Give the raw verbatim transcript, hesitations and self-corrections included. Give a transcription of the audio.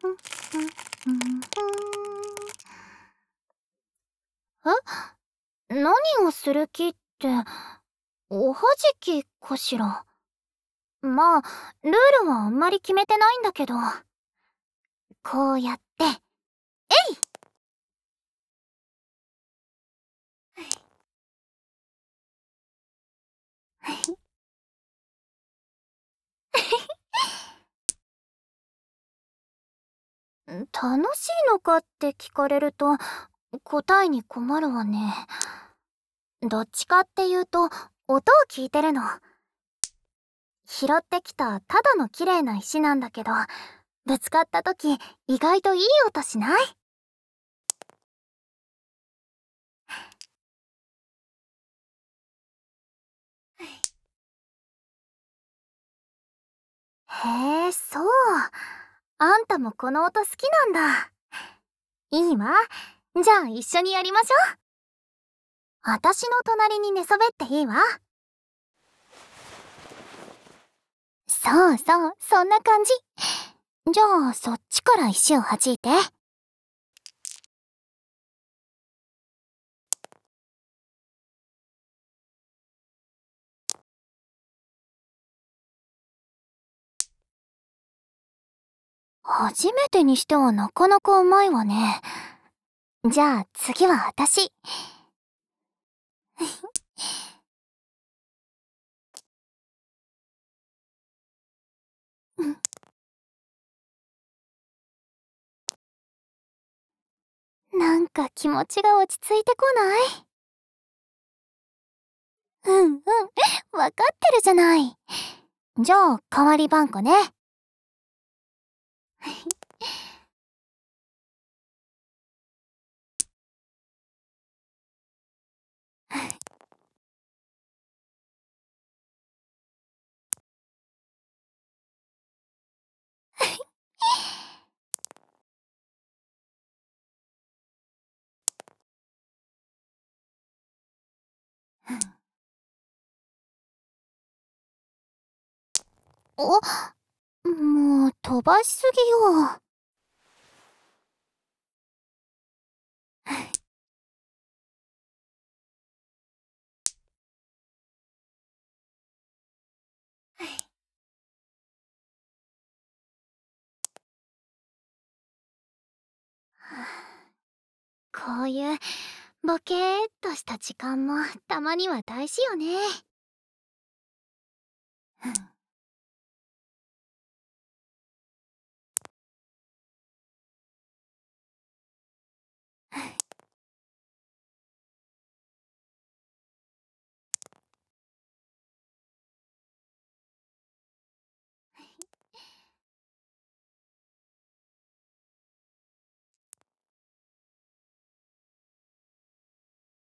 え、何をする気って、おはじきかしら。まあ、ルールはあんまり決めてないんだけど。こうやって、えい楽しいのかって聞かれると、答えに困るわね。どっちかっていうと、音を聞いてるの。拾ってきたただの綺麗な石なんだけど、ぶつかった時、意外といい音しない？へえ、そう。あんたもこの音好きなんだ。いいわ。じゃあ一緒にやりましょう。私の隣に寝そべっていいわ。そうそう、そんな感じ。じゃあそっちから石を弾いて。初めてにしてはなかなかうまいわね。じゃあ次は私。なんか気持ちが落ち着いてこない？うんうん、わかってるじゃない。じゃあ代わりばんこね。お、もう飛ばしすぎよ。こういうボケーっとした時間もたまには大事よね。